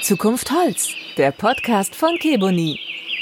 Zukunft Holz, der Podcast von Keboni.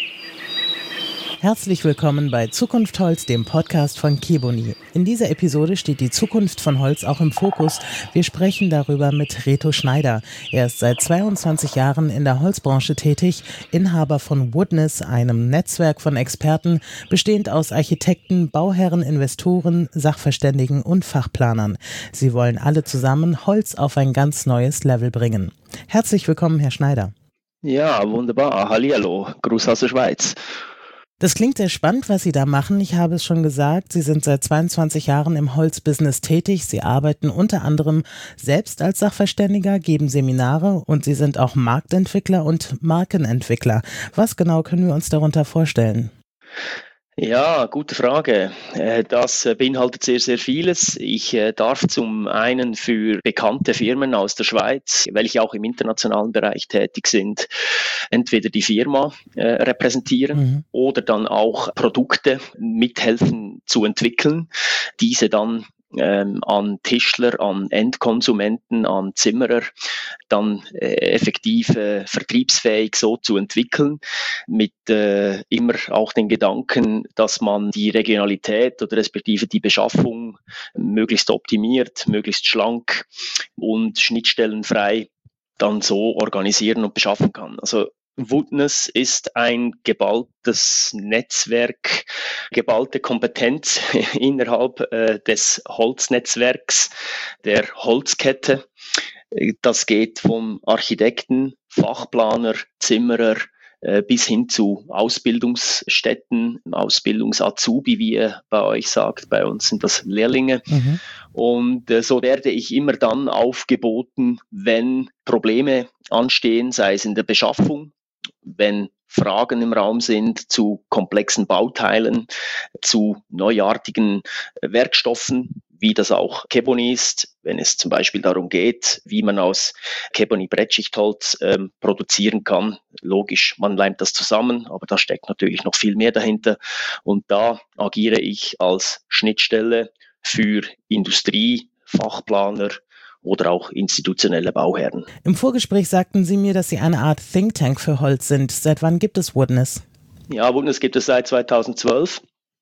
Herzlich willkommen bei Zukunft Holz, dem Podcast von Keboni. In dieser Episode steht die Zukunft von Holz auch im Fokus. Wir sprechen darüber mit Reto Schneider. Er ist seit 22 Jahren in der Holzbranche tätig, Inhaber von Woodness, einem Netzwerk von Experten, bestehend aus Architekten, Bauherren, Investoren, Sachverständigen und Fachplanern. Sie wollen alle zusammen Holz auf ein ganz neues Level bringen. Herzlich willkommen, Herr Schneider. Ja, wunderbar. Hallihallo. Gruß aus der Schweiz. Das klingt sehr spannend, was Sie da machen. Ich habe es schon gesagt, Sie sind seit 22 Jahren im Holzbusiness tätig. Sie arbeiten unter anderem selbst als Sachverständiger, geben Seminare und Sie sind auch Marktentwickler und Markenentwickler. Was genau können wir uns darunter vorstellen? Ja, gute Frage. Das beinhaltet sehr, sehr vieles. Ich darf zum einen für bekannte Firmen aus der Schweiz, welche auch im internationalen Bereich tätig sind, entweder die Firma repräsentieren oder dann auch Produkte mithelfen zu entwickeln, diese dann an Tischler, an Endkonsumenten, an Zimmerer dann effektiv vertriebsfähig so zu entwickeln, mit immer auch den Gedanken, dass man die Regionalität oder respektive die Beschaffung möglichst optimiert, möglichst schlank und schnittstellenfrei dann so organisieren und beschaffen kann. Also Woodness ist ein geballtes Netzwerk, geballte Kompetenz innerhalb des Holznetzwerks, der Holzkette. Das geht vom Architekten, Fachplaner, Zimmerer bis hin zu Ausbildungsstätten, Ausbildungsazubi, wie ihr bei euch sagt. Bei uns sind das Lehrlinge. Und so werde ich immer dann aufgeboten, wenn Probleme anstehen, sei es in der Beschaffung, wenn Fragen im Raum sind zu komplexen Bauteilen, zu neuartigen Werkstoffen, wie das auch Keboni ist, wenn es zum Beispiel darum geht, wie man aus Keboni-Brettschichtholz produzieren kann. Logisch, man leimt das zusammen, aber da steckt natürlich noch viel mehr dahinter. Und da agiere ich als Schnittstelle für Industrie, Fachplaner oder auch institutionelle Bauherren. Im Vorgespräch sagten Sie mir, dass Sie eine Art Think Tank für Holz sind. Seit wann gibt es Woodness? Ja, Woodness gibt es seit 2012.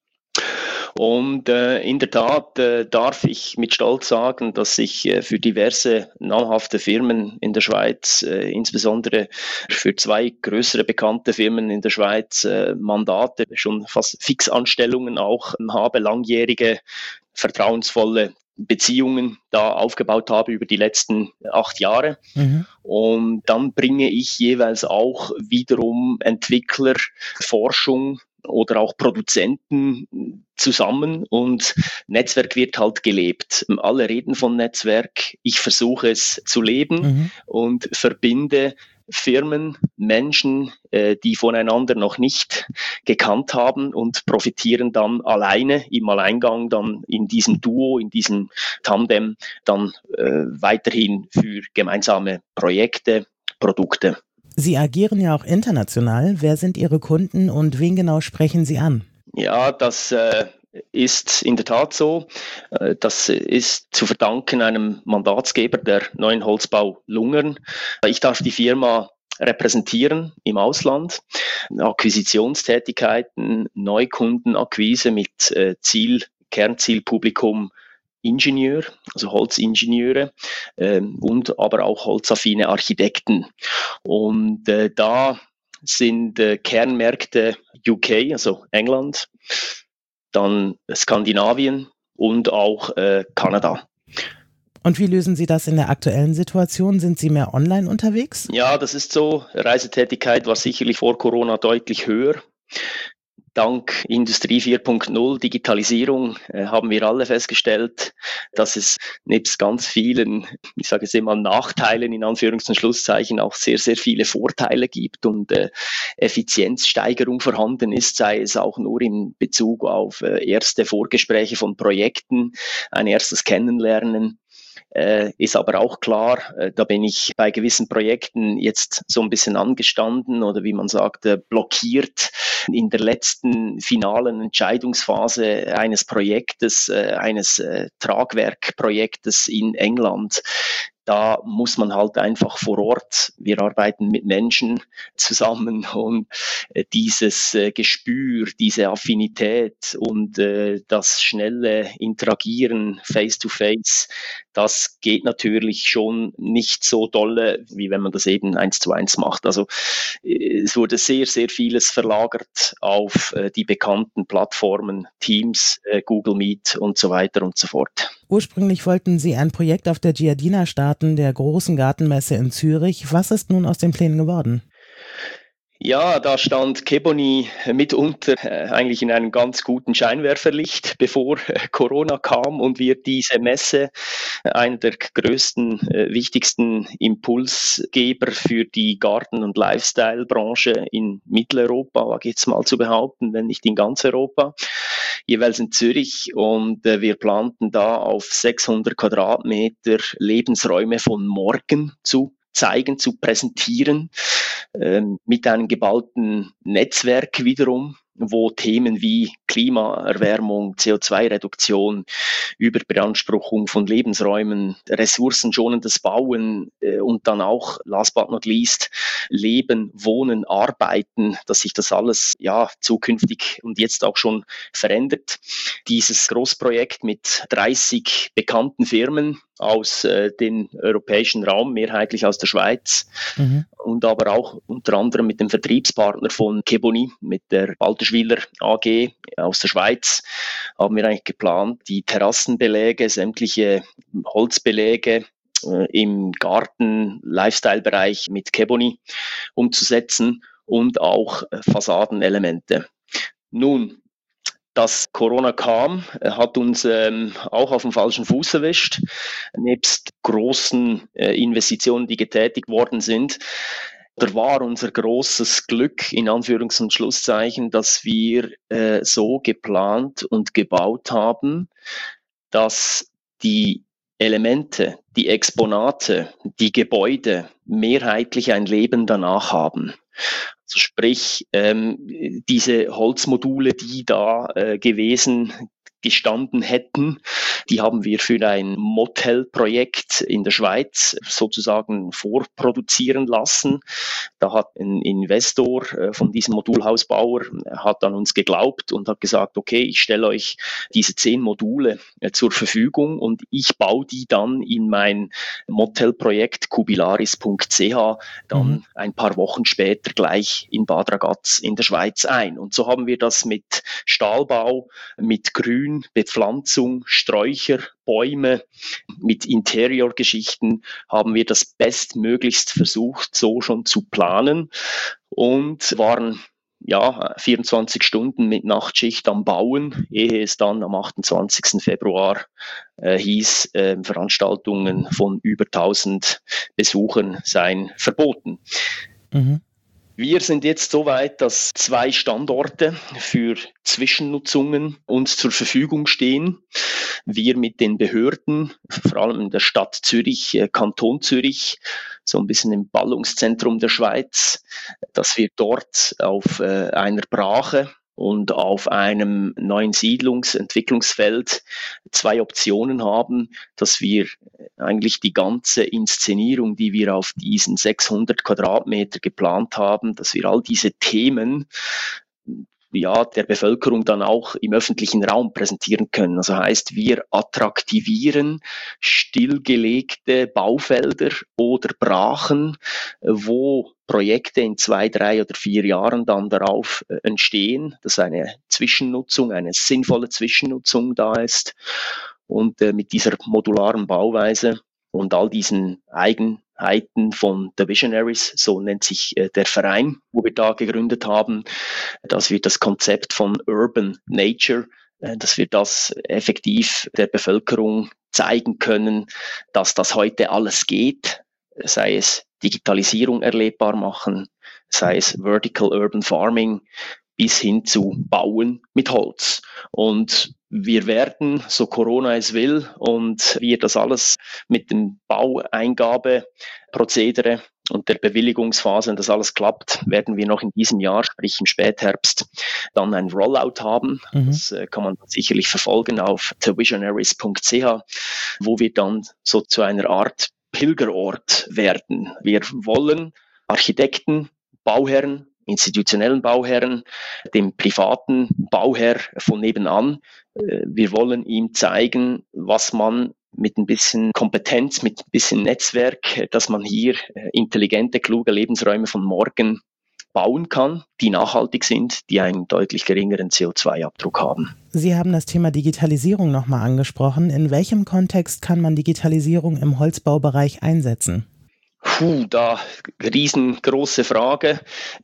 Und in der Tat darf ich mit Stolz sagen, dass ich für diverse namhafte Firmen in der Schweiz, insbesondere für 2 größere bekannte Firmen in der Schweiz, Mandate, schon fast Fixanstellungen auch habe, langjährige, vertrauensvolle Beziehungen da aufgebaut habe über die letzten 8 Jahre. Und dann bringe ich jeweils auch wiederum Entwickler, Forschung oder auch Produzenten zusammen und Netzwerk wird halt gelebt. Alle reden von Netzwerk, ich versuche es zu leben und verbinde Firmen, Menschen, die voneinander noch nicht gekannt haben und profitieren dann alleine im Alleingang dann in diesem Duo, in diesem Tandem dann weiterhin für gemeinsame Projekte, Produkte. Sie agieren ja auch international. Wer sind Ihre Kunden und wen genau sprechen Sie an? Ja, das ist in der Tat so. Das ist zu verdanken einem Mandatsgeber der Neuen Holzbau Lungern. Ich darf die Firma repräsentieren im Ausland, Akquisitionstätigkeiten, Neukundenakquise mit Kernzielpublikum Ingenieur, also Holzingenieure und aber auch holzaffine Architekten. Und da sind Kernmärkte UK, also England, dann Skandinavien und auch Kanada. Und wie lösen Sie das in der aktuellen Situation? Sind Sie mehr online unterwegs? Ja, das ist so. Reisetätigkeit war sicherlich vor Corona deutlich höher. Dank Industrie 4.0, Digitalisierung, haben wir alle festgestellt, dass es nebst ganz vielen, ich sage jetzt immer Nachteilen in Anführungs- und Schlusszeichen, auch sehr, sehr viele Vorteile gibt und Effizienzsteigerung vorhanden ist, sei es auch nur in Bezug auf erste Vorgespräche von Projekten, ein erstes Kennenlernen. Ist aber auch klar, da bin ich bei gewissen Projekten jetzt so ein bisschen angestanden oder wie man sagt, blockiert in der letzten finalen Entscheidungsphase eines Projektes, eines Tragwerkprojektes in England. Da muss man halt einfach vor Ort, wir arbeiten mit Menschen zusammen und dieses Gespür, diese Affinität und das schnelle Interagieren face-to-face, das geht natürlich schon nicht so dolle, wie wenn man das eben 1:1 macht. Also es wurde sehr, sehr vieles verlagert auf die bekannten Plattformen, Teams, Google Meet und so weiter und so fort. Ursprünglich wollten Sie ein Projekt auf der Giardina starten, der großen Gartenmesse in Zürich. Was ist nun aus den Plänen geworden? Ja, da stand Keboni mitunter eigentlich in einem ganz guten Scheinwerferlicht, bevor Corona kam und wir diese Messe, einer der größten, wichtigsten Impulsgeber für die Garten- und Lifestyle-Branche in Mitteleuropa, wage ich jetzt mal zu behaupten, wenn nicht in ganz Europa, jeweils in Zürich. Und wir planten da auf 600 Quadratmeter Lebensräume von morgen zu zeigen, zu präsentieren, mit einem geballten Netzwerk wiederum, wo Themen wie Klimaerwärmung, CO2-Reduktion, Überbeanspruchung von Lebensräumen, ressourcenschonendes Bauen und dann auch, last but not least, Leben, Wohnen, Arbeiten, dass sich das alles zukünftig und jetzt auch schon verändert. Dieses Großprojekt mit 30 bekannten Firmen aus dem europäischen Raum, mehrheitlich aus der Schweiz, und aber auch unter anderem mit dem Vertriebspartner von Keboni, mit der Balterschwiler AG aus der Schweiz, haben wir eigentlich geplant, die Terrassenbeläge, sämtliche Holzbeläge im Garten, Lifestyle-Bereich mit Keboni umzusetzen und auch Fassadenelemente. Nun, dass Corona kam, hat uns auch auf dem falschen Fuß erwischt. Nebst großen Investitionen, die getätigt worden sind, da war unser großes Glück, in Anführungs- und Schlusszeichen, dass wir so geplant und gebaut haben, dass die Elemente, die Exponate, die Gebäude mehrheitlich ein Leben danach haben. Also sprich, diese Holzmodule, die da gestanden hätten, die haben wir für ein Motelprojekt in der Schweiz sozusagen vorproduzieren lassen. Da hat ein Investor von diesem Modulhausbauer hat an uns geglaubt und hat gesagt, okay, ich stelle euch diese 10 Module zur Verfügung und ich baue die dann in mein Motelprojekt kubilaris.ch dann ein paar Wochen später gleich in Bad Ragaz in der Schweiz ein. Und so haben wir das mit Stahlbau, mit Grün, Bepflanzung, Sträucher, Bäume, mit Interiorgeschichten haben wir das bestmöglichst versucht, so schon zu planen und waren 24 Stunden mit Nachtschicht am Bauen, ehe es dann am 28. Februar hieß, Veranstaltungen von über 1000 Besuchern seien verboten. Wir sind jetzt so weit, dass 2 Standorte für Zwischennutzungen uns zur Verfügung stehen. Wir mit den Behörden, vor allem in der Stadt Zürich, Kanton Zürich, so ein bisschen im Ballungszentrum der Schweiz, dass wir dort auf einer Brache und auf einem neuen Siedlungsentwicklungsfeld 2 Optionen haben, dass wir eigentlich die ganze Inszenierung, die wir auf diesen 600 Quadratmeter geplant haben, dass wir all diese Themen der Bevölkerung dann auch im öffentlichen Raum präsentieren können. Also heißt, wir attraktivieren stillgelegte Baufelder oder Brachen, wo Projekte in 2, 3 oder 4 Jahren dann darauf entstehen, dass eine Zwischennutzung, eine sinnvolle Zwischennutzung da ist und mit dieser modularen Bauweise und all diesen Eigenheiten von The Visionaries, so nennt sich der Verein, wo wir da gegründet haben, dass wir das Konzept von Urban Nature, dass wir das effektiv der Bevölkerung zeigen können, dass das heute alles geht, sei es Digitalisierung erlebbar machen, sei es Vertical Urban Farming, bis hin zu Bauen mit Holz. Und wir werden, so Corona es will, und wir das alles mit dem Baueingabeprozedere und der Bewilligungsphase, wenn das alles klappt, werden wir noch in diesem Jahr, sprich im Spätherbst, dann ein Rollout haben. Das kann man sicherlich verfolgen auf thevisionaries.ch, wo wir dann so zu einer Art Pilgerort werden. Wir wollen Architekten, Bauherren, institutionellen Bauherren, dem privaten Bauherr von nebenan. Wir wollen ihm zeigen, was man mit ein bisschen Kompetenz, mit ein bisschen Netzwerk, dass man hier intelligente, kluge Lebensräume von morgen bauen kann, die nachhaltig sind, die einen deutlich geringeren CO2-Abdruck haben. Sie haben das Thema Digitalisierung nochmal angesprochen. In welchem Kontext kann man Digitalisierung im Holzbaubereich einsetzen? Da riesengroße Frage,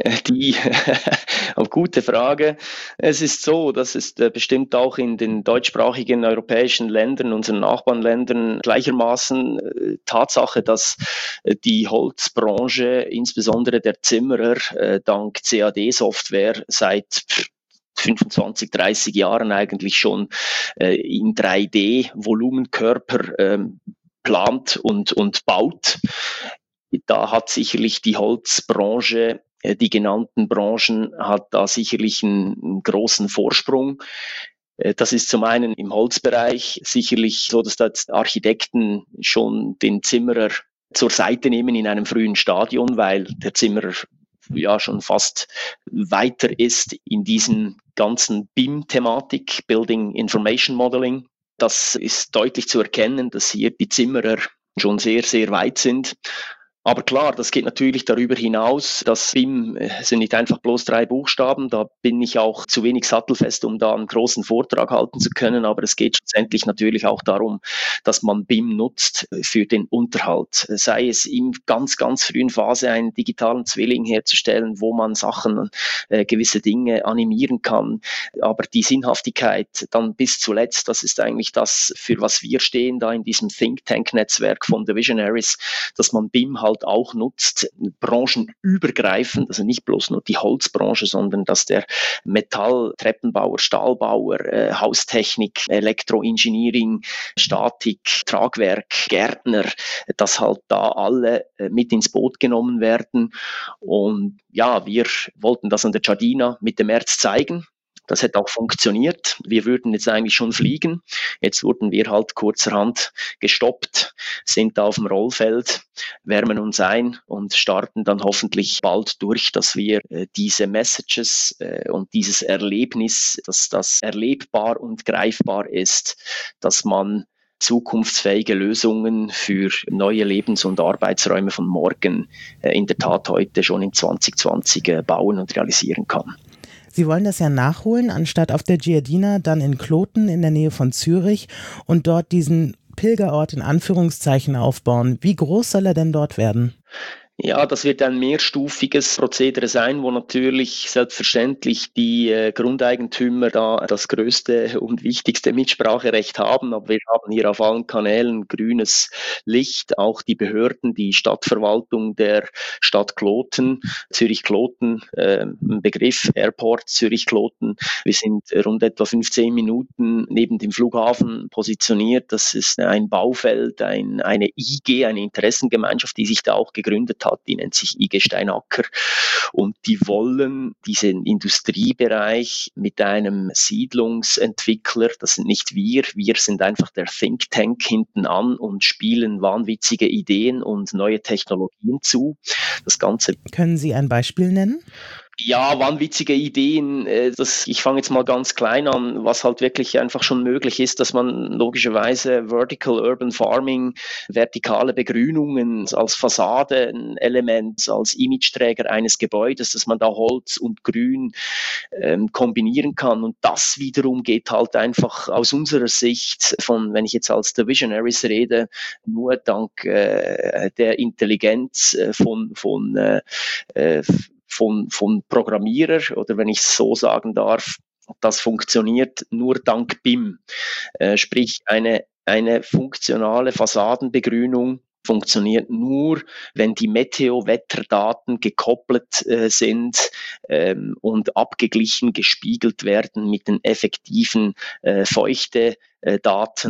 gute Frage. Es ist so, dass es bestimmt auch in den deutschsprachigen europäischen Ländern, unseren Nachbarländern gleichermaßen Tatsache, dass die Holzbranche, insbesondere der Zimmerer, dank CAD-Software seit 25, 30 Jahren eigentlich schon in 3D-Volumenkörper plant und baut. Da hat sicherlich die Holzbranche, die genannten Branchen, hat da sicherlich einen großen Vorsprung. Das ist zum einen im Holzbereich sicherlich so, dass da Architekten schon den Zimmerer zur Seite nehmen in einem frühen Stadion, weil der Zimmerer ja schon fast weiter ist in diesem ganzen BIM-Thematik, Building Information Modeling. Das ist deutlich zu erkennen, dass hier die Zimmerer schon sehr, sehr weit sind. Aber klar, das geht natürlich darüber hinaus. Das BIM sind nicht einfach bloß 3 Buchstaben. Da bin ich auch zu wenig sattelfest, um da einen großen Vortrag halten zu können. Aber es geht schlussendlich natürlich auch darum, dass man BIM nutzt für den Unterhalt. Sei es in ganz, ganz frühen Phase einen digitalen Zwilling herzustellen, wo man Sachen, gewisse Dinge animieren kann. Aber die Sinnhaftigkeit dann bis zuletzt, das ist eigentlich das, für was wir stehen da in diesem Think Tank Netzwerk von The Visionaries, dass man BIM halt auch nutzt, branchenübergreifend, also nicht bloß nur die Holzbranche, sondern dass der Metall-, Treppenbauer, Stahlbauer, Haustechnik, Elektroengineering, Statik, Tragwerk, Gärtner, dass halt da alle mit ins Boot genommen werden. Und ja, wir wollten das an der Giardina Mitte März zeigen. Das hätte auch funktioniert. Wir würden jetzt eigentlich schon fliegen. Jetzt wurden wir halt kurzerhand gestoppt, sind da auf dem Rollfeld, wärmen uns ein und starten dann hoffentlich bald durch, dass wir diese Messages und dieses Erlebnis, dass das erlebbar und greifbar ist, dass man zukunftsfähige Lösungen für neue Lebens- und Arbeitsräume von morgen in der Tat heute schon in 2020 bauen und realisieren kann. Sie wollen das ja nachholen, anstatt auf der Giardina dann in Kloten in der Nähe von Zürich und dort diesen Pilgerort in Anführungszeichen aufbauen. Wie groß soll er denn dort werden? Ja, das wird ein mehrstufiges Prozedere sein, wo natürlich selbstverständlich die Grundeigentümer da das größte und wichtigste Mitspracherecht haben. Aber wir haben hier auf allen Kanälen grünes Licht, auch die Behörden, die Stadtverwaltung der Stadt Kloten, Zürich-Kloten, Begriff Airport Zürich-Kloten. Wir sind rund etwa 15 Minuten neben dem Flughafen positioniert. Das ist ein Baufeld, eine IG, eine Interessengemeinschaft, die sich da auch gegründet hat, die nennt sich IG Steinacker, und die wollen diesen Industriebereich mit einem Siedlungsentwickler, das sind nicht wir sind einfach der Think Tank hinten an und spielen wahnwitzige Ideen und neue Technologien zu. Das Ganze. Können Sie ein Beispiel nennen? Ja, wahnwitzige Ideen. Ich fange jetzt mal ganz klein an, was halt wirklich einfach schon möglich ist, dass man logischerweise Vertical Urban Farming, vertikale Begrünungen als Fassadenelement, als Imageträger eines Gebäudes, dass man da Holz und Grün kombinieren kann. Und das wiederum geht halt einfach aus unserer Sicht wenn ich jetzt als The Visionaries rede, nur dank der Intelligenz von Programmierer, oder wenn ich es so sagen darf, das funktioniert nur dank BIM. Sprich, eine funktionale Fassadenbegrünung funktioniert nur, wenn die Meteo-Wetterdaten gekoppelt sind und abgeglichen, gespiegelt werden mit den effektiven Feuchtedaten,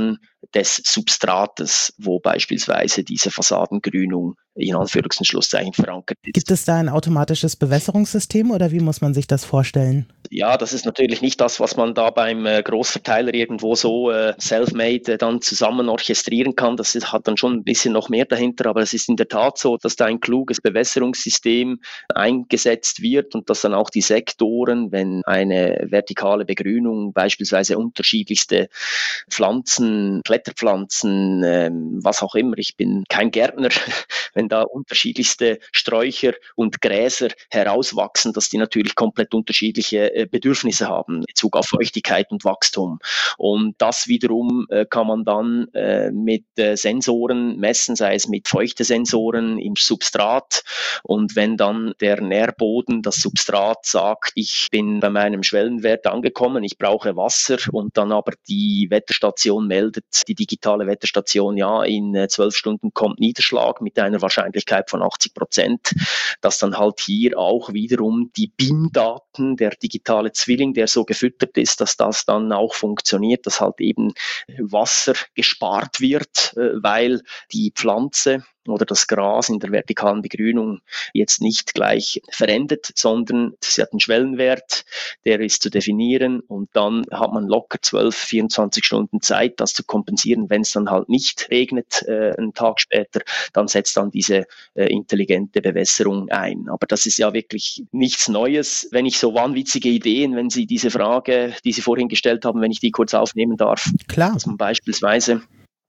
des Substrates, wo beispielsweise diese Fassadengrünung in Anführungs- und Schlusszeichen verankert ist. Gibt es da ein automatisches Bewässerungssystem oder wie muss man sich das vorstellen? Ja, das ist natürlich nicht das, was man da beim Großverteiler irgendwo so self-made dann zusammen orchestrieren kann. Hat dann schon ein bisschen noch mehr dahinter, aber es ist in der Tat so, dass da ein kluges Bewässerungssystem eingesetzt wird und dass dann auch die Sektoren, wenn eine vertikale Begrünung, beispielsweise unterschiedlichste Pflanzen, Kletterpflanzen, was auch immer, ich bin kein Gärtner, wenn da unterschiedlichste Sträucher und Gräser herauswachsen, dass die natürlich komplett unterschiedliche Bedürfnisse haben in Bezug auf Feuchtigkeit und Wachstum. Und das wiederum kann man dann mit Sensoren messen, sei es mit Feuchtesensoren im Substrat. Und wenn dann der Nährboden, das Substrat sagt, ich bin bei meinem Schwellenwert angekommen, ich brauche Wasser und dann aber die Wetterstation meldet, die digitale Wetterstation, ja, in 12 Stunden kommt Niederschlag mit einer Wahrscheinlichkeit von 80%, dass dann halt hier auch wiederum die BIM-Daten, der digitale Zwilling, der so gefüttert ist, dass das dann auch funktioniert, dass halt eben Wasser gespart wird, weil die Pflanze oder das Gras in der vertikalen Begrünung jetzt nicht gleich verendet, sondern sie hat einen Schwellenwert, der ist zu definieren und dann hat man locker 12, 24 Stunden Zeit, das zu kompensieren. Wenn es dann halt nicht regnet, einen Tag später, dann setzt dann diese intelligente Bewässerung ein. Aber das ist ja wirklich nichts Neues. Wenn ich so wahnwitzige Ideen, wenn Sie diese Frage, die Sie vorhin gestellt haben, wenn ich die kurz aufnehmen darf, Klar. dass man beispielsweise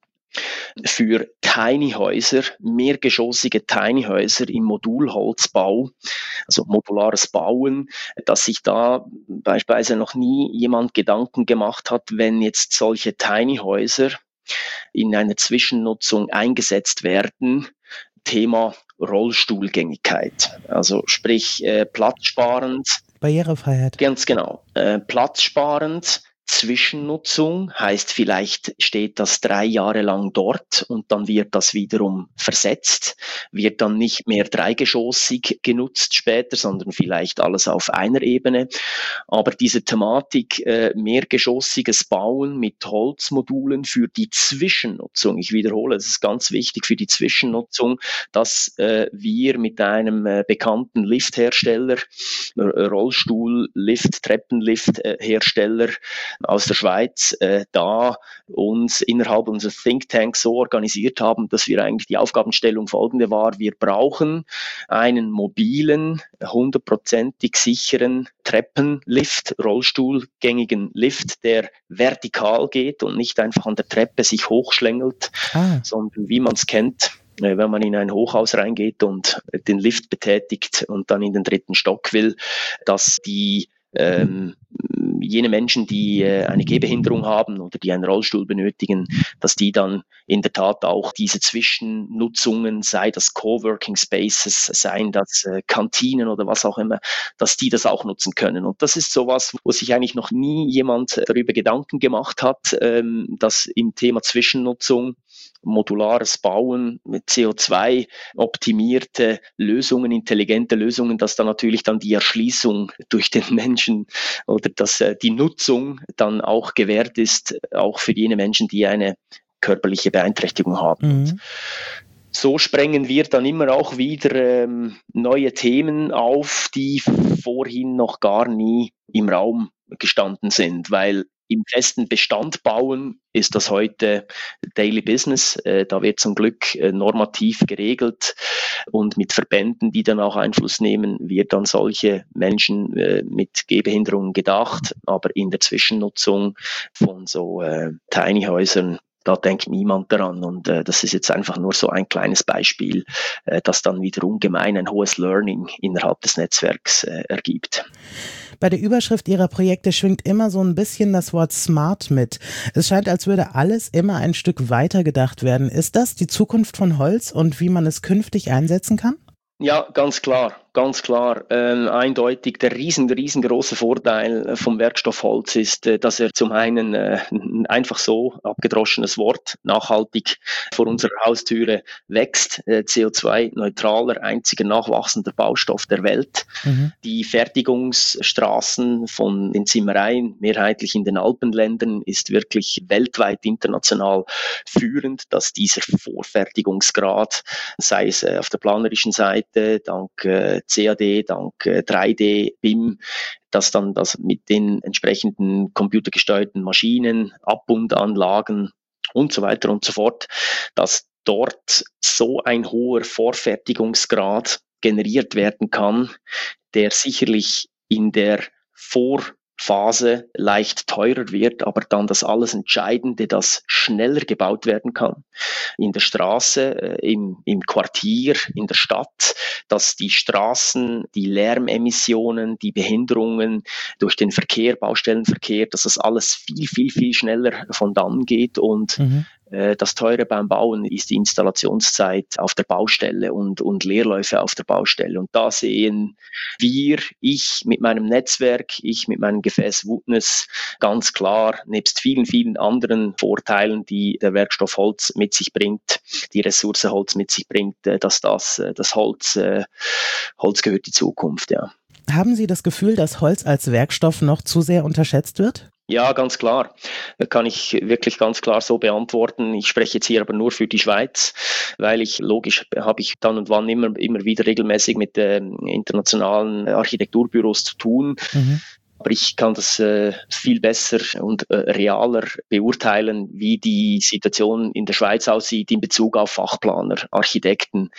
für Tiny-Häuser, mehrgeschossige Tiny-Häuser im Modulholzbau, also modulares Bauen, dass sich da beispielsweise noch nie jemand Gedanken gemacht hat, wenn jetzt solche Tiny-Häuser in einer Zwischennutzung eingesetzt werden, Thema Rollstuhlgängigkeit, also sprich platzsparend. Barrierefreiheit. Ganz genau, platzsparend. Zwischennutzung heißt, vielleicht steht das 3 Jahre lang dort und dann wird das wiederum versetzt, wird dann nicht mehr dreigeschossig genutzt später, sondern vielleicht alles auf einer Ebene. Aber diese Thematik mehrgeschossiges Bauen mit Holzmodulen für die Zwischennutzung, ich wiederhole, das ist ganz wichtig für die Zwischennutzung, dass wir mit einem bekannten Lifthersteller, Rollstuhl-Lift, Treppenlift-Hersteller aus der Schweiz da uns innerhalb unseres Thinktanks so organisiert haben, dass wir eigentlich die Aufgabenstellung folgende war: Wir brauchen einen mobilen, 100%ig sicheren Treppenlift, rollstuhlgängigen Lift, der vertikal geht und nicht einfach an der Treppe sich hochschlängelt, sondern wie man es kennt, wenn man in ein Hochhaus reingeht und den Lift betätigt und dann in den 3. Stock will, dass die jene Menschen, die eine Gehbehinderung haben oder die einen Rollstuhl benötigen, dass die dann in der Tat auch diese Zwischennutzungen, sei das Coworking Spaces, seien das Kantinen oder was auch immer, dass die das auch nutzen können. Und das ist sowas, wo sich eigentlich noch nie jemand darüber Gedanken gemacht hat, dass im Thema Zwischennutzung, modulares Bauen mit CO2-optimierte Lösungen, intelligente Lösungen, dass da natürlich dann die Erschließung durch den Menschen oder dass die Nutzung dann auch gewährt ist, auch für jene Menschen, die eine körperliche Beeinträchtigung haben. Mhm. So sprengen wir dann immer auch wieder neue Themen auf, die vorhin noch gar nie im Raum gestanden sind, weil im festen Bestand bauen ist das heute Daily Business. Da wird zum Glück normativ geregelt und mit Verbänden, die dann auch Einfluss nehmen, wird dann solche Menschen mit Gehbehinderungen gedacht. Aber in der Zwischennutzung von so Tiny-Häusern, da denkt niemand daran. Und das ist jetzt einfach nur so ein kleines Beispiel, das dann wieder ungemein ein hohes Learning innerhalb des Netzwerks ergibt. Bei der Überschrift Ihrer Projekte schwingt immer so ein bisschen das Wort Smart mit. Es scheint, als würde alles immer ein Stück weiter gedacht werden. Ist das die Zukunft von Holz und wie man es künftig einsetzen kann? Ja, ganz klar. Ganz klar, eindeutig der riesengroße Vorteil vom Werkstoff Holz ist, dass er zum einen einfach so abgedroschenes Wort nachhaltig vor unserer Haustüre wächst, CO2-neutraler, einziger nachwachsender Baustoff der Welt. Die Fertigungsstraßen von den Zimmereien, mehrheitlich in den Alpenländern, ist wirklich weltweit international führend, dass dieser Vorfertigungsgrad, sei es auf der planerischen Seite, dank CAD, dank 3D, BIM, dass dann das mit den entsprechenden computergesteuerten Maschinen, Abbundanlagen und so weiter und so fort, dass dort so ein hoher Vorfertigungsgrad generiert werden kann, der sicherlich in der Vorphase leicht teurer wird, aber dann das alles Entscheidende, das schneller gebaut werden kann. In der Straße, im Quartier, in der Stadt, dass die Straßen, die Lärmemissionen, die Behinderungen durch den Verkehr, Baustellenverkehr, dass das alles viel schneller von dann geht und das Teure beim Bauen ist die Installationszeit auf der Baustelle und Leerläufe auf der Baustelle. Und da sehen ich mit meinem Netzwerk, ich mit meinem Gefäß Woodness ganz klar, nebst vielen anderen Vorteilen, die der Werkstoff Holz mit sich bringt, die Ressource Holz mit sich bringt, dass das Holz gehört die Zukunft, ja. Haben Sie das Gefühl, dass Holz als Werkstoff noch zu sehr unterschätzt wird? Ja, ganz klar. Kann ich wirklich ganz klar so beantworten. Ich spreche jetzt hier aber nur für die Schweiz, weil logisch habe ich dann und wann immer wieder regelmäßig mit internationalen Architekturbüros zu tun. Aber ich kann das viel besser und realer beurteilen, wie die Situation in der Schweiz aussieht in Bezug auf Fachplaner, Architekten.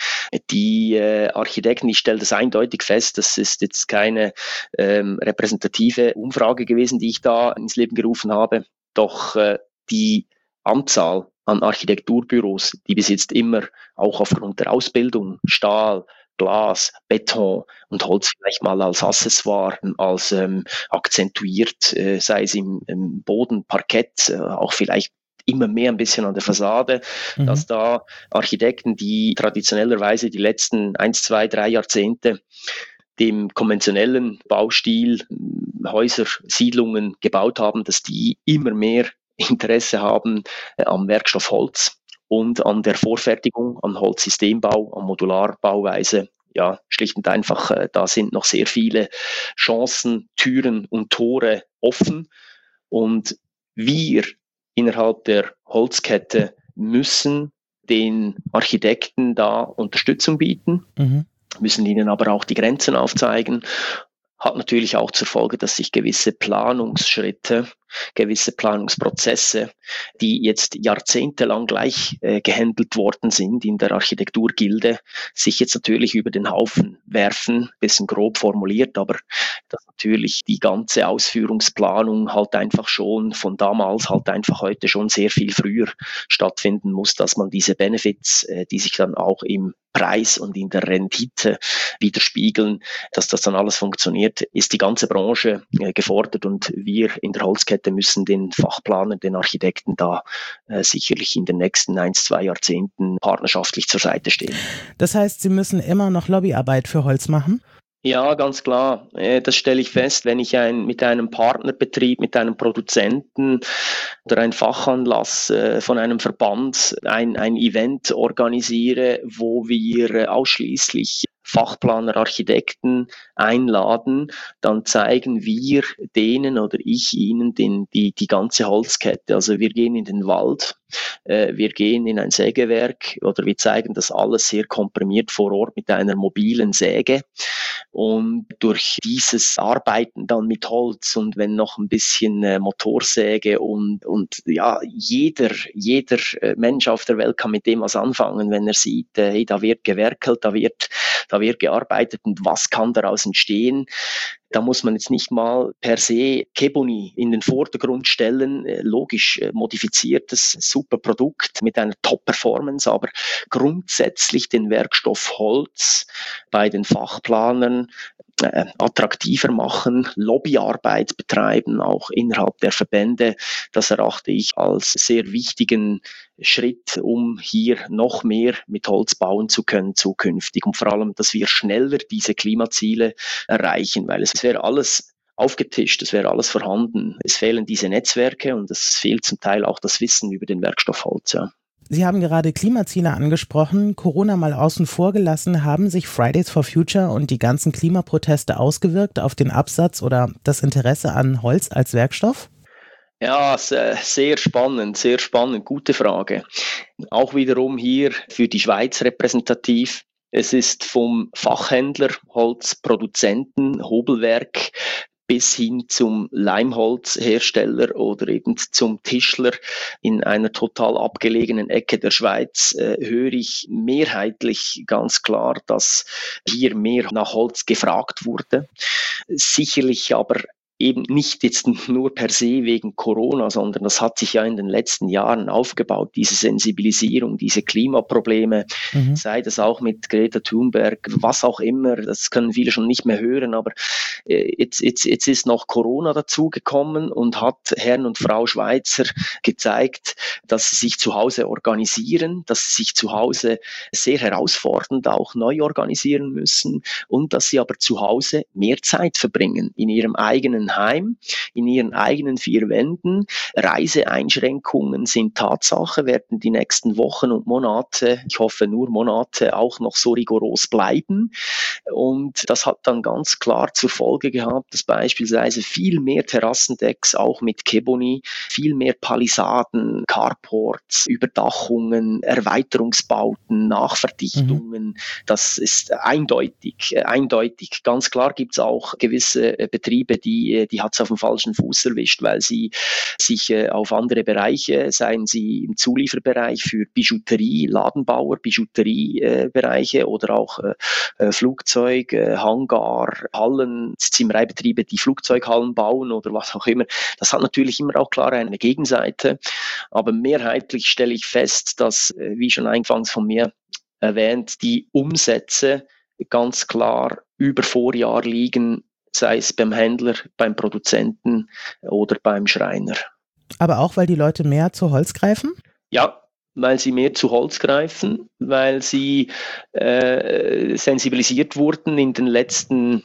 Die Architekten, ich stelle das eindeutig fest, das ist jetzt keine repräsentative Umfrage gewesen, die ich da ins Leben gerufen habe, doch die Anzahl an Architekturbüros, die bis jetzt immer auch aufgrund der Ausbildung Stahl, Glas, Beton und Holz vielleicht mal als Accessoire, als akzentuiert, sei es im Boden, Parkett, auch vielleicht immer mehr ein bisschen an der Fassade, dass da Architekten, die traditionellerweise die letzten 1, 2, 3 Jahrzehnte dem konventionellen Baustil Häuser, Siedlungen gebaut haben, dass die immer mehr Interesse haben am Werkstoff Holz und an der Vorfertigung, am Holzsystembau, am Modularbauweise. Ja, schlicht und einfach, da sind noch sehr viele Chancen, Türen und Tore offen. Und wir innerhalb der Holzkette müssen den Architekten da Unterstützung bieten, müssen ihnen aber auch die Grenzen aufzeigen. Hat natürlich auch zur Folge, dass sich gewisse Planungsschritte, gewisse Planungsprozesse, die jetzt jahrzehntelang gleich gehandelt worden sind in der Architekturgilde, sich jetzt natürlich über den Haufen werfen, bisschen grob formuliert, aber dass natürlich die ganze Ausführungsplanung halt einfach schon von damals halt einfach heute schon sehr viel früher stattfinden muss, dass man diese Benefits, die sich dann auch im Preis und in der Rendite widerspiegeln, dass das dann alles funktioniert, ist die ganze Branche gefordert und wir in der Holzkette müssen den Fachplanern, den Architekten da sicherlich in den nächsten 1, 2 Jahrzehnten partnerschaftlich zur Seite stehen. Das heißt, Sie müssen immer noch Lobbyarbeit für Holz machen? Ja, ganz klar. Das stelle ich fest, wenn ich mit einem Partnerbetrieb, mit einem Produzenten oder ein Fachanlass von einem Verband ein Event organisiere, wo wir ausschließlich Fachplaner, Architekten einladen, dann zeigen wir denen oder ich ihnen die ganze Holzkette. Also wir gehen in den Wald, wir gehen in ein Sägewerk oder wir zeigen das alles sehr komprimiert vor Ort mit einer mobilen Säge. Und durch dieses Arbeiten dann mit Holz und wenn noch ein bisschen Motorsäge und ja, jeder Mensch auf der Welt kann mit dem was anfangen, wenn er sieht, hey, da wird gewerkelt, da wird gearbeitet und was kann daraus entstehen. Da muss man jetzt nicht mal per se Keboni in den Vordergrund stellen, logisch modifiziertes, super Produkt mit einer Top-Performance, aber grundsätzlich den Werkstoff Holz bei den Fachplanern attraktiver machen, Lobbyarbeit betreiben, auch innerhalb der Verbände. Das erachte ich als sehr wichtigen Schritt, um hier noch mehr mit Holz bauen zu können zukünftig und vor allem, dass wir schneller diese Klimaziele erreichen, weil es wäre alles aufgetischt, es wäre alles vorhanden. Es fehlen diese Netzwerke und es fehlt zum Teil auch das Wissen über den Werkstoff Holz. Ja. Sie haben gerade Klimaziele angesprochen. Corona mal außen vor gelassen. Haben sich Fridays for Future und die ganzen Klimaproteste ausgewirkt auf den Absatz oder das Interesse an Holz als Werkstoff? Ja, sehr spannend, gute Frage. Auch wiederum hier für die Schweiz repräsentativ. Es ist vom Fachhändler, Holzproduzenten, Hobelwerk bis hin zum Leimholzhersteller oder eben zum Tischler in einer total abgelegenen Ecke der Schweiz, höre ich mehrheitlich ganz klar, dass hier mehr nach Holz gefragt wurde. Sicherlich aber eben nicht jetzt nur per se wegen Corona, sondern das hat sich ja in den letzten Jahren aufgebaut, diese Sensibilisierung, diese Klimaprobleme, sei das auch mit Greta Thunberg, was auch immer, das können viele schon nicht mehr hören, aber jetzt ist noch Corona dazugekommen und hat Herrn und Frau Schweizer gezeigt, dass sie sich zu Hause organisieren, dass sie sich zu Hause sehr herausfordernd auch neu organisieren müssen und dass sie aber zu Hause mehr Zeit verbringen in ihrem eigenen Heim, in ihren eigenen vier Wänden. Reiseeinschränkungen sind Tatsache, werden die nächsten Wochen und Monate, ich hoffe nur Monate, auch noch so rigoros bleiben. Und das hat dann ganz klar zur Folge gehabt, dass beispielsweise viel mehr Terrassendecks, auch mit Keboni, viel mehr Palisaden, Carports, Überdachungen, Erweiterungsbauten, Nachverdichtungen, das ist eindeutig. Ganz klar gibt es auch gewisse Betriebe, die hat es auf dem falschen Fuß erwischt, weil sie sich auf andere Bereiche, seien sie im Zulieferbereich für Bijouterie, Ladenbauer, Bijouteriebereiche oder auch Flugzeug, Hangar, Hallen, Zimmereibetriebe, die Flugzeughallen bauen oder was auch immer. Das hat natürlich immer auch klar eine Gegenseite, aber mehrheitlich stelle ich fest, dass, wie schon eingangs von mir erwähnt, die Umsätze ganz klar über Vorjahr liegen, sei es beim Händler, beim Produzenten oder beim Schreiner. Aber auch, weil die Leute mehr zu Holz greifen? Ja, weil sie mehr zu Holz greifen, weil sie sensibilisiert wurden in den letzten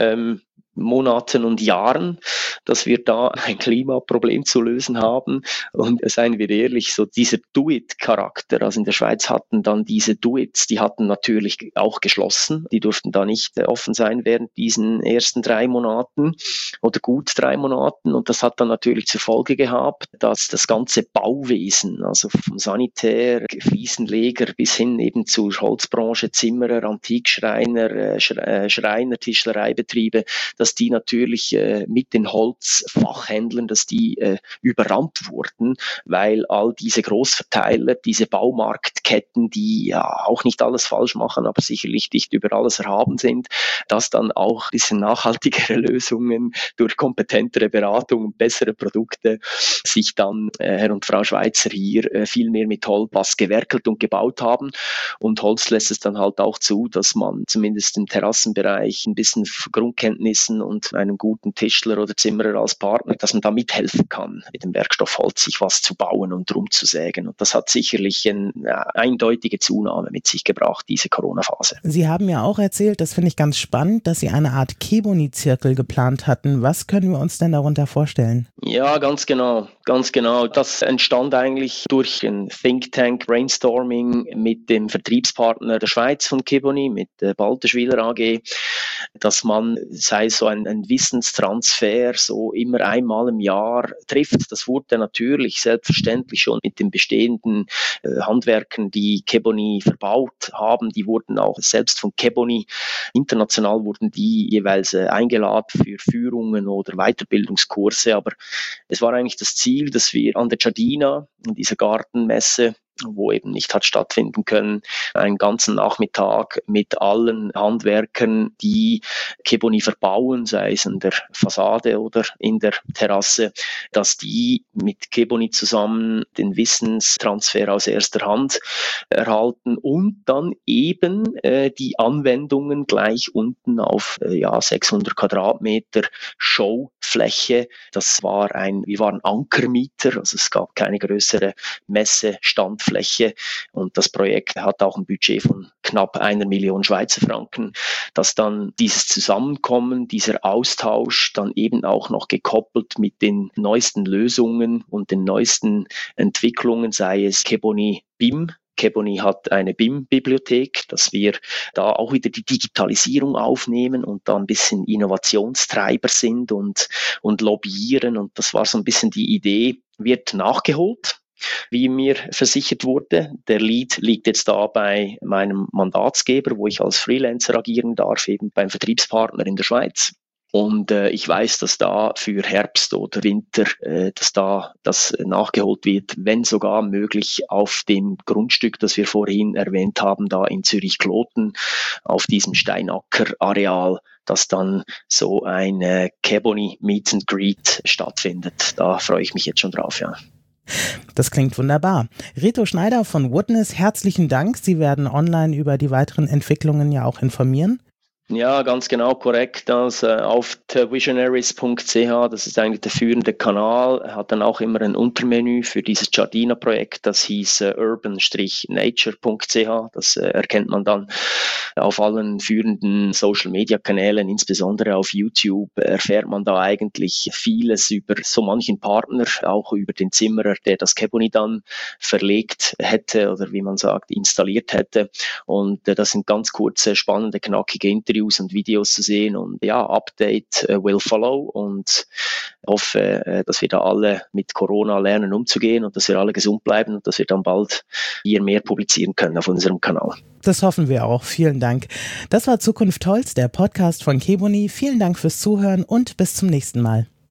Monaten und Jahren, dass wir da ein Klimaproblem zu lösen haben. Und seien wir ehrlich, so dieser Do-it-Charakter, also in der Schweiz hatten dann diese Do-its, die hatten natürlich auch geschlossen, die durften da nicht offen sein während diesen ersten 3 Monaten oder gut 3 Monaten. Und das hat dann natürlich zur Folge gehabt, dass das ganze Bauwesen, also vom Sanitär, Fliesenleger bis hin eben zur Holzbranche, Zimmerer, Antikschreiner, Schreiner, Tischlereibetriebe, dass die natürlich mit den Holzfachhändlern, dass die überrannt wurden, weil all diese Großverteiler, diese Baumarktketten, die ja auch nicht alles falsch machen, aber sicherlich nicht über alles erhaben sind, dass dann auch diese nachhaltigere Lösungen durch kompetentere Beratung und bessere Produkte sich dann Herr und Frau Schweizer hier viel mehr mit Holz was gewerkelt und gebaut haben. Und Holz lässt es dann halt auch zu, dass man zumindest im Terrassenbereich ein bisschen Grundkenntnissen und einem guten Tischler oder Zimmerer als Partner, dass man da mithelfen kann, mit dem Werkstoff Holz sich was zu bauen und rumzusägen. Und das hat sicherlich eine eindeutige Zunahme mit sich gebracht, diese Corona-Phase. Sie haben ja auch erzählt, das finde ich ganz spannend, dass Sie eine Art Keboni-Zirkel geplant hatten. Was können wir uns denn darunter vorstellen? Ja, ganz genau. Das entstand eigentlich durch ein Think Tank Brainstorming mit dem Vertriebspartner der Schweiz von Keboni, mit der Balterschwiler AG, dass man, sei so ein Wissenstransfer, so immer einmal im Jahr trifft. Das wurde natürlich selbstverständlich schon mit den bestehenden Handwerkern, die Keboni verbaut haben. Die wurden auch selbst von Keboni, international wurden die jeweils eingeladen für Führungen oder Weiterbildungskurse. Aber es war eigentlich das Ziel, dass wir an der Giardina, in dieser Gartenmesse, wo eben nicht hat stattfinden können. Einen ganzen Nachmittag mit allen Handwerkern, die Keboni verbauen, sei es in der Fassade oder in der Terrasse, dass die mit Keboni zusammen den Wissenstransfer aus erster Hand erhalten und dann eben die Anwendungen gleich unten auf 600 Quadratmeter Showfläche. Wir waren Ankermieter, also es gab keine größere Messestandfläche und das Projekt hat auch ein Budget von knapp 1 Million Schweizer Franken, dass dann dieses Zusammenkommen, dieser Austausch dann eben auch noch gekoppelt mit den neuesten Lösungen und den neuesten Entwicklungen, sei es Keboni BIM. Keboni hat eine BIM-Bibliothek, dass wir da auch wieder die Digitalisierung aufnehmen und da ein bisschen Innovationstreiber sind und lobbyieren. Und das war so ein bisschen die Idee, wird nachgeholt, wie mir versichert wurde. Der Lead liegt jetzt da bei meinem Mandatsgeber, wo ich als Freelancer agieren darf, eben beim Vertriebspartner in der Schweiz. Und ich weiß, dass da für Herbst oder Winter, dass da das nachgeholt wird, wenn sogar möglich auf dem Grundstück, das wir vorhin erwähnt haben, da in Zürich-Kloten, auf diesem Steinacker-Areal, dass dann so ein Keboni Meet and Greet stattfindet. Da freue ich mich jetzt schon drauf, ja. Das klingt wunderbar. Reto Schneider von Woodness, herzlichen Dank. Sie werden online über die weiteren Entwicklungen ja auch informieren. Ja, ganz genau, korrekt. Das auf visionaries.ch, das ist eigentlich der führende Kanal, er hat dann auch immer ein Untermenü für dieses Giardina-Projekt, das hieß urban-nature.ch, das erkennt man dann auf allen führenden Social-Media-Kanälen, insbesondere auf YouTube, erfährt man da eigentlich vieles über so manchen Partner, auch über den Zimmerer, der das Keboni dann verlegt hätte oder wie man sagt, installiert hätte. Und das sind ganz kurze, spannende, knackige Interviews und Videos zu sehen und ja, Update will follow und hoffe, dass wir da alle mit Corona lernen umzugehen und dass wir alle gesund bleiben und dass wir dann bald hier mehr publizieren können auf unserem Kanal. Das hoffen wir auch. Vielen Dank. Das war Zukunft Holz, der Podcast von Keboni. Vielen Dank fürs Zuhören und bis zum nächsten Mal.